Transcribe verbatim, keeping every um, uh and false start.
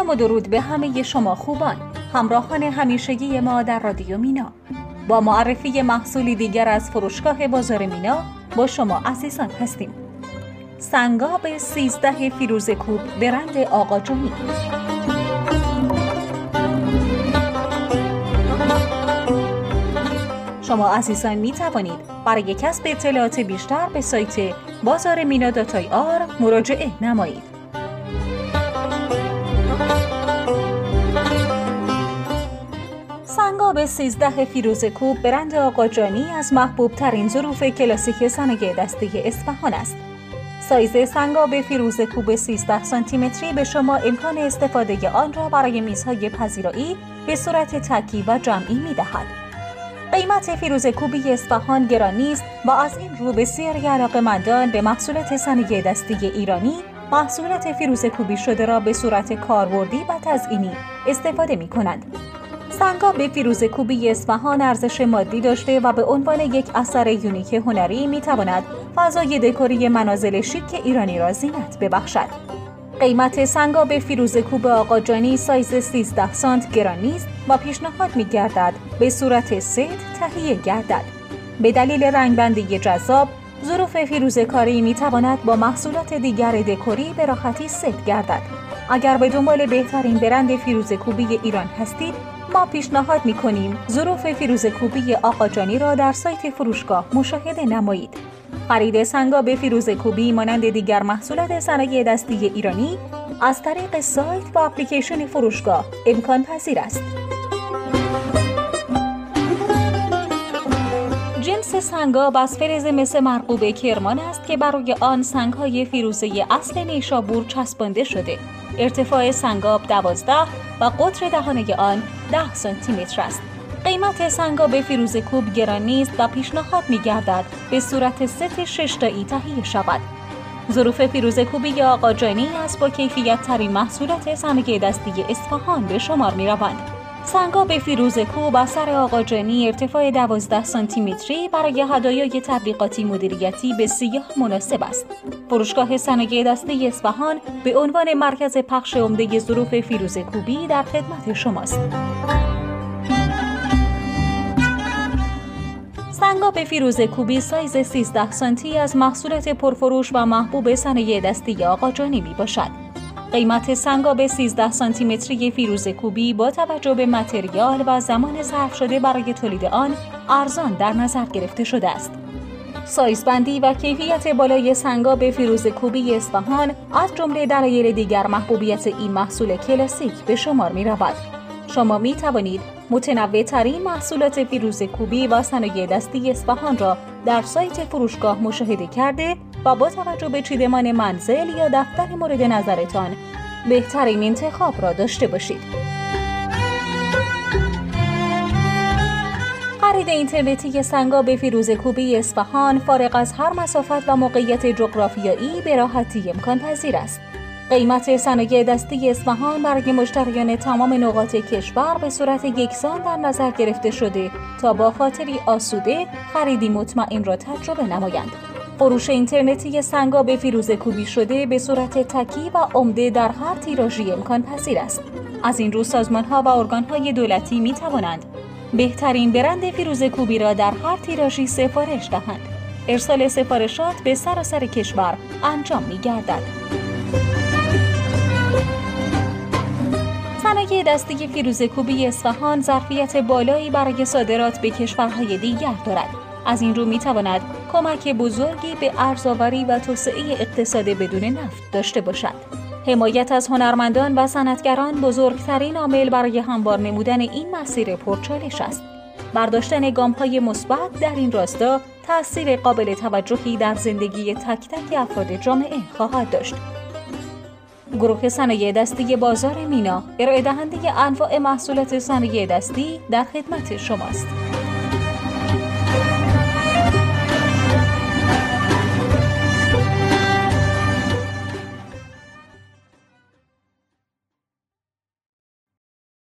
سلام و درود به همه شما خوبان، همراهان همیشگی ما در رادیو مینا. با معرفی محصولی دیگر از فروشگاه بازار مینا با شما عزیزان هستیم. سنگاب سیزده فیروزه کوب برند آقا جانی. شما عزیزان می توانید برای کسب اطلاعات بیشتر به سایت بازار مینا دات آی آر مراجعه نمایید. سنگاب سیزده فیروزه کوب برند آقا جانی از محبوب ترین ظروف کلاسیک صنایع دستی اصفهان است. سایز سنگاب فیروزه کوب سیزده سانتی متری به شما امکان استفاده آن را برای میزهای پذیرایی به صورت تکی و جمعی می دهد. قیمت فیروزه کوبی اصفهان گران نیست و از این رو بسیاری علاقه‌مندان به محصولات صنایع دستی ایرانی محصولات فیروزه کوبی شده را به صورت کاربردی و تزئینی استفاده می کنند. سنگاب فیروزه کوبی اصفهان ارزش مادی داشته و به عنوان یک اثر یونیک هنری می تواند فضای دکوری منازل شیک ایرانی را زینت ببخشد. قیمت سنگاب فیروزه کوب آقا جانی سایز سیزده سانت گران نیست و پیشنهاد می گردد به صورت ست تهیه گردد. به دلیل رنگبندی جذاب، ظروف فیروزه کاری می تواند با محصولات دیگر دکوری به راحتی ست گردد. اگر به دنبال بهترین برند فیروزه کوبی ایران هستید، ما پیشنهاد می کنیم ظروف فیروزه کوبی آقا جانی را در سایت فروشگاه مشاهده نمایید. خرید سنگاب فیروزه کوبی مانند دیگر محصولات صنایع دستی ایرانی از طریق سایت و اپلیکیشن فروشگاه امکان پذیر است. جنس سنگاب از فلز مس مرغوب کرمان است که بر روی آن سنگ‌های فیروزه اصل نیشابور چسبانده شده. ارتفاع سنگاب دوازده و قطر دهانه آن ده سانتی متر است. قیمت سنگاب فیروزه کوب گران نیست و پیشنهاد می‌گردد به صورت ست شش تایی تهیه شود. ظروف فیروزه کوبی آقا جانی از با کیفیت ترین محصولات صنایع دستی اصفهان به شمار می‌روند. سنگاب فیروزه کوب اثر آقا جانی ارتفاع دوازده سانتی متری برای هدایای تبلیغاتی مدیریتی بسیار مناسب است. فروشگاه صنایع دستی اصفهان به عنوان مرکز پخش عمده ظروف فیروزه کوبی در خدمت شماست. سنگاب فیروزه کوبی سایز سیزده سانتی از محصولات پرفروش و محبوب صنایع دستی آقا جانی می باشد. قیمت سنگاب سیزده سانتی متری فیروزه کوبی با توجه به متریال و زمان صرف شده برای تولید آن ارزان در نظر گرفته شده است. سایز بندی و کیفیت بالای سنگاب فیروزه کوبی اصفهان از جمله دلایل دیگر محبوبیت این محصول کلاسیک به شمار می رود. شما می توانید متنوع ترین محصولات فیروزه کوبی و صنایع دستی اصفهان را در سایت فروشگاه مشاهده کرده و با توجه به چیدمان منزل یا دفتر مورد نظرتان بهترین انتخاب را داشته باشید. خرید اینترنتی سنگاب فیروزه کوبی اصفهان فارغ از هر مسافت و موقعیت جغرافیایی به راحتی امکان پذیر است. قیمت صنایع دستی اصفهان برای مشتریان تمام نقاط کشور به صورت یکسان در نظر گرفته شده تا با خاطری آسوده خریدی مطمئن را تجربه نمایند. فروش اینترنتی سنگاب فیروزه کوبی شده به صورت تکی و عمده در هر تیراژی امکان پذیر است. از این رو سازمان‌ها و ارگان‌های دولتی می توانند بهترین برند فیروزه کوبی را در هر تیراژی سفارش دهند. ارسال سفارشات به سراسر کشور انجام می گردد. صنایع دستی فیروزه کوبی اصفهان ظرفیت بالایی برای صادرات به کشورهای دیگر دارد. از این رو می تواند کمک بزرگی به ارزآوری و توسعه اقتصاد بدون نفت داشته باشد. حمایت از هنرمندان و صنعتگران بزرگترین عامل برای هموار نمودن این مسیر پرچالش است. برداشتن گام‌های مثبت در این راستا تأثیر قابل توجهی در زندگی تک تک افراد جامعه خواهد داشت. گروه صنایع دستی بازار مینا ارائه دهنده انواع محصولات صنایع دستی در خدمت شماست.